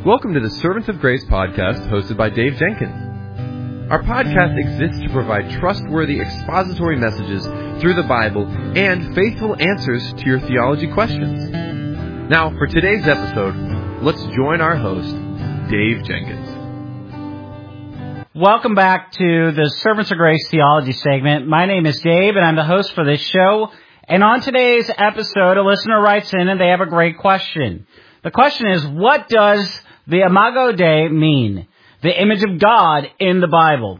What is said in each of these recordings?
Welcome to the Servants of Grace podcast hosted by Dave Jenkins. Our podcast exists to provide trustworthy expository messages through the Bible and faithful answers to your theology questions. Now, for today's episode, let's join our host, Dave Jenkins. Welcome back to the Servants of Grace theology segment. My name is Dave, and I'm the host for this show. And on today's episode, a listener writes in, and they have a great question. The question is, what does the Imago Dei mean? The image of God in the Bible.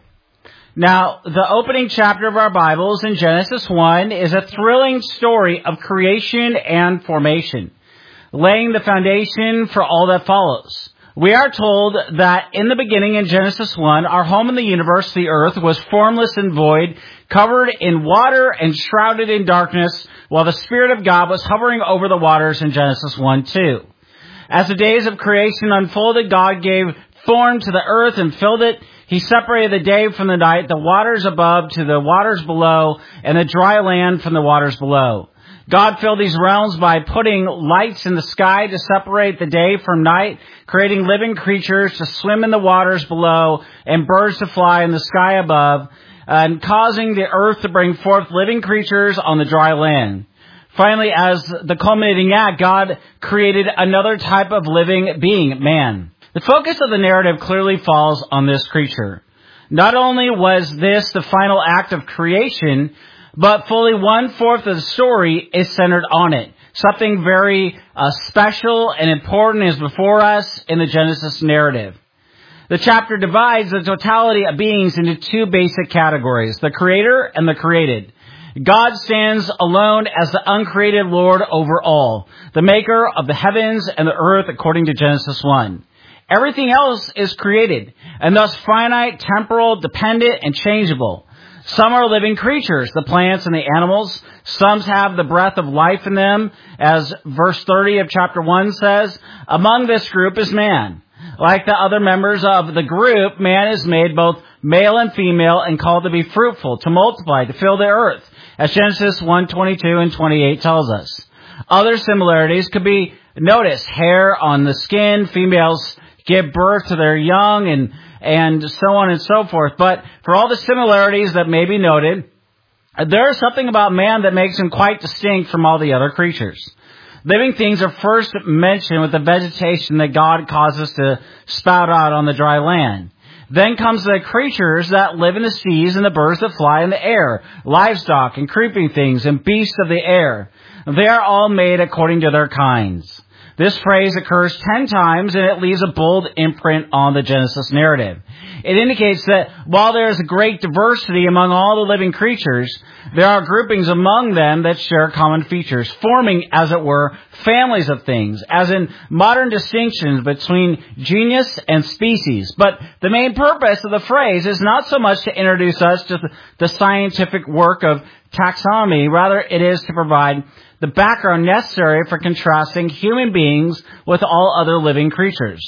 Now, the opening chapter of our Bibles in Genesis 1 is a thrilling story of creation and formation, laying the foundation for all that follows. We are told that in the beginning in Genesis 1, our home in the universe, the earth, was formless and void, covered in water and shrouded in darkness, while the Spirit of God was hovering over the waters in Genesis 1:2. As the days of creation unfolded, God gave form to the earth and filled it. He separated the day from the night, the waters above to the waters below, and the dry land from the waters below. God filled these realms by putting lights in the sky to separate the day from night, creating living creatures to swim in the waters below, and birds to fly in the sky above, and causing the earth to bring forth living creatures on the dry land. Finally, as the culminating act, God created another type of living being, man. The focus of the narrative clearly falls on this creature. Not only was this the final act of creation, but fully 1/4 of the story is centered on it. Something very special and important is before us in the Genesis narrative. The chapter divides the totality of beings into two basic categories, the creator and the created. God stands alone as the uncreated Lord over all, the maker of the heavens and the earth according to Genesis 1. Everything else is created, and thus finite, temporal, dependent, and changeable. Some are living creatures, the plants and the animals. Some have the breath of life in them, as verse 30 of chapter 1 says. Among this group is man. Like the other members of the group, man is made both male and female and called to be fruitful, to multiply, to fill the earth, as Genesis 1:22 and 28 tells us. Other similarities could be noticed. Hair on the skin, females give birth to their young, and so on and so forth. But for all the similarities that may be noted, there is something about man that makes him quite distinct from all the other creatures. Living things are first mentioned with the vegetation that God causes to spout out on the dry land. Then comes the creatures that live in the seas and the birds that fly in the air, livestock and creeping things and beasts of the air. They are all made according to their kinds. This phrase occurs 10 times, and it leaves a bold imprint on the Genesis narrative. It indicates that while there is a great diversity among all the living creatures, there are groupings among them that share common features, forming, as it were, families of things, as in modern distinctions between genus and species. But the main purpose of the phrase is not so much to introduce us to the scientific work of taxonomy. Rather, it is to provide the background necessary for contrasting human beings with all other living creatures.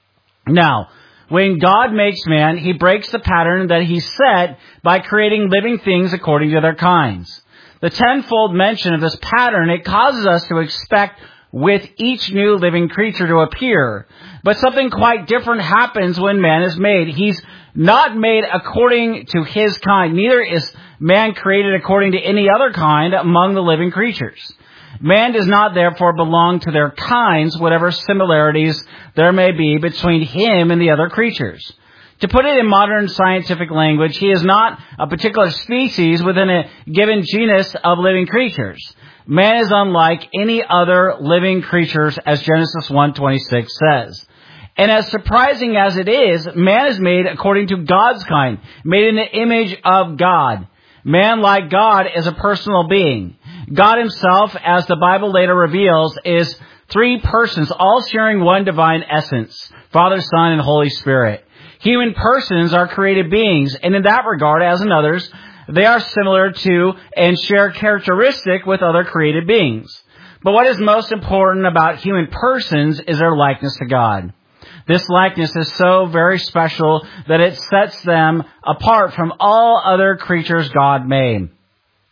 Now, when God makes man, he breaks the pattern that he set by creating living things according to their kinds. The tenfold mention of this pattern, it causes us to expect with each new living creature to appear. But something quite different happens when man is made. He's not made according to his kind. Neither is man created according to any other kind among the living creatures. Man does not therefore belong to their kinds, whatever similarities there may be between him and the other creatures. To put it in modern scientific language, he is not a particular species within a given genus of living creatures. Man is unlike any other living creatures, as Genesis 1:26 says. And as surprising as it is, man is made according to God's kind, made in the image of God. Man, like God, is a personal being. God himself, as the Bible later reveals, is 3 persons, all sharing one divine essence, Father, Son, and Holy Spirit. Human persons are created beings, and in that regard, as in others, they are similar to and share characteristic with other created beings. But what is most important about human persons is their likeness to God. This likeness is so very special that it sets them apart from all other creatures God made.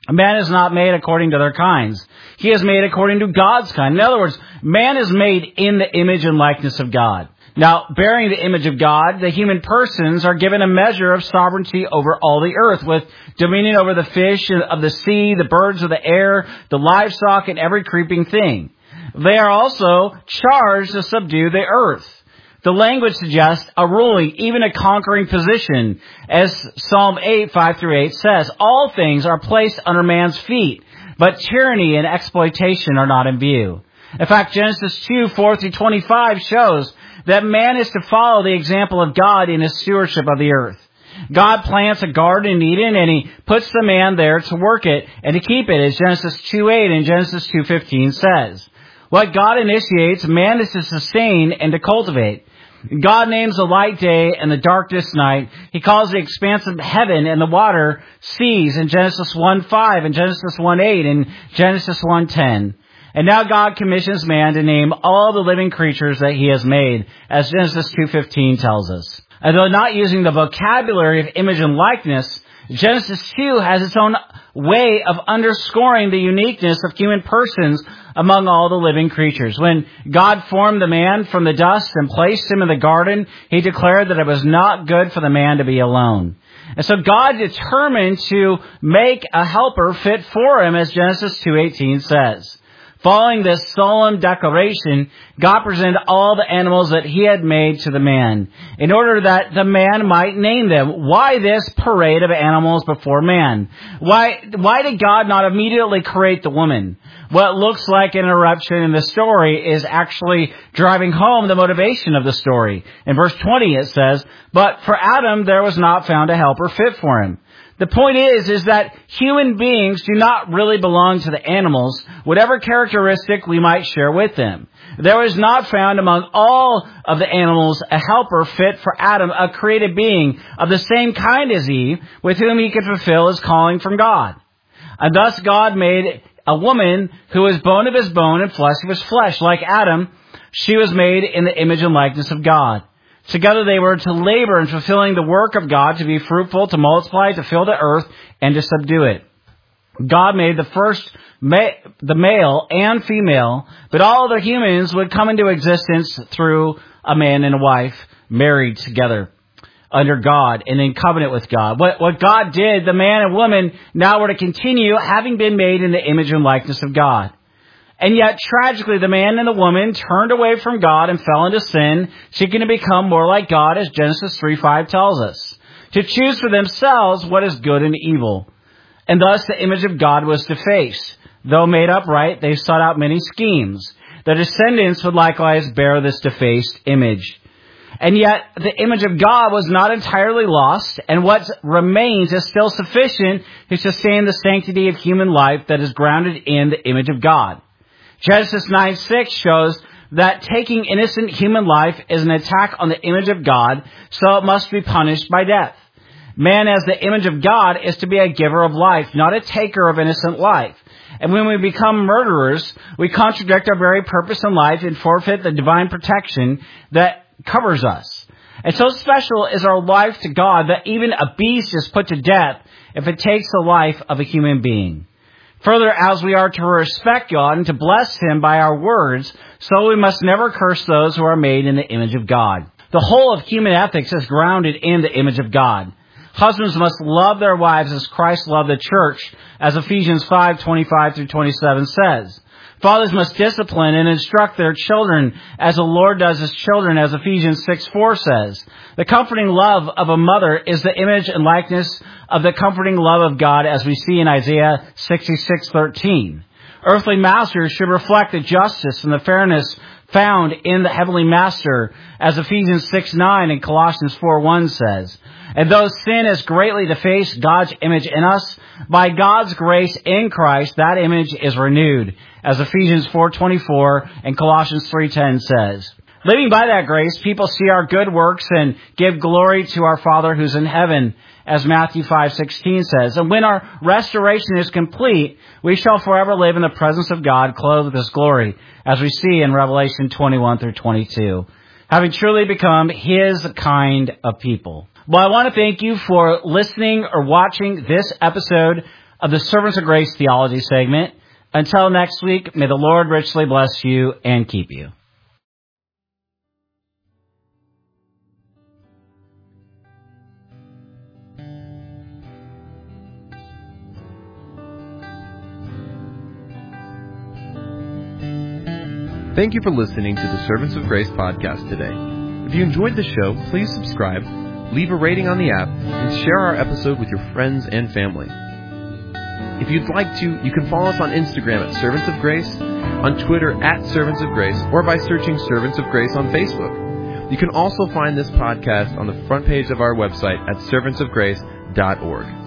Man is not made according to their kinds. He is made according to God's kind. In other words, man is made in the image and likeness of God. Now, bearing the image of God, the human persons are given a measure of sovereignty over all the earth, with dominion over the fish of the sea, the birds of the air, the livestock, and every creeping thing. They are also charged to subdue the earth. The language suggests a ruling, even a conquering position. As Psalm 8, 5-8 says, all things are placed under man's feet, but tyranny and exploitation are not in view. In fact, Genesis 2, 4-25 shows that man is to follow the example of God in his stewardship of the earth. God plants a garden in Eden, and he puts the man there to work it and to keep it, as Genesis 2:8 and Genesis 2:15 says. What God initiates, man is to sustain and to cultivate. God names the light day and the darkness night. He calls the expanse of heaven and the water seas in Genesis 1:5 and Genesis 1:8 and Genesis 1:10. And now God commissions man to name all the living creatures that he has made, as Genesis 2:15 tells us. Although not using the vocabulary of image and likeness, Genesis 2 has its own way of underscoring the uniqueness of human persons among all the living creatures. When God formed the man from the dust and placed him in the garden, he declared that it was not good for the man to be alone. And so God determined to make a helper fit for him, as Genesis 2:18 says. Following this solemn declaration, God presented all the animals that he had made to the man, in order that the man might name them. Why this parade of animals before man? Why did God not immediately create the woman? What looks like an interruption in the story is actually driving home the motivation of the story. In verse 20 it says, "But for Adam there was not found a helper fit for him." The point is that human beings do not really belong to the animals, whatever characteristic we might share with them. There was not found among all of the animals a helper fit for Adam, a created being of the same kind as Eve, with whom he could fulfill his calling from God. And thus God made a woman who was bone of his bone and flesh of his flesh. Like Adam, she was made in the image and likeness of God. Together they were to labor in fulfilling the work of God, to be fruitful, to multiply, to fill the earth, and to subdue it. God made the male and female, but all other humans would come into existence through a man and a wife, married together under God and in covenant with God. What God did, the man and woman now were to continue having been made in the image and likeness of God. And yet, tragically, the man and the woman turned away from God and fell into sin, seeking to become more like God, as Genesis 3:5 tells us, to choose for themselves what is good and evil. And thus the image of God was defaced. Though made upright, they sought out many schemes. Their descendants would likewise bear this defaced image. And yet, the image of God was not entirely lost, and what remains is still sufficient to sustain the sanctity of human life that is grounded in the image of God. Genesis 9:6 shows that taking innocent human life is an attack on the image of God, so it must be punished by death. Man, as the image of God, is to be a giver of life, not a taker of innocent life. And when we become murderers, we contradict our very purpose in life and forfeit the divine protection that covers us. And so special is our life to God that even a beast is put to death if it takes the life of a human being. Further, as we are to respect God and to bless him by our words, so we must never curse those who are made in the image of God. The whole of human ethics is grounded in the image of God. Husbands must love their wives as Christ loved the church, as Ephesians 5:25-27 says. Fathers must discipline and instruct their children as the Lord does his children, as Ephesians 6:4 says. The comforting love of a mother is the image and likeness of the comforting love of God, as we see in Isaiah 66:13. Earthly masters should reflect the justice and the fairness found in the heavenly master, as Ephesians 6:9 and Colossians 4:1 says. And though sin has greatly defaced God's image in us, by God's grace in Christ, that image is renewed, as Ephesians 4:24 and Colossians 3:10 says. Living by that grace, people see our good works and give glory to our Father who's in heaven, as Matthew 5:16 says. And when our restoration is complete, we shall forever live in the presence of God, clothed with his glory, as we see in Revelation 21-22, having truly become his kind of people. Well, I want to thank you for listening or watching this episode of the Servants of Grace Theology segment. Until next week, may the Lord richly bless you and keep you. Thank you for listening to the Servants of Grace podcast today. If you enjoyed the show, please subscribe, leave a rating on the app, and share our episode with your friends and family. If you'd like to, you can follow us on Instagram at Servants of Grace, on Twitter at Servants of Grace, or by searching Servants of Grace on Facebook. You can also find this podcast on the front page of our website at servantsofgrace.org.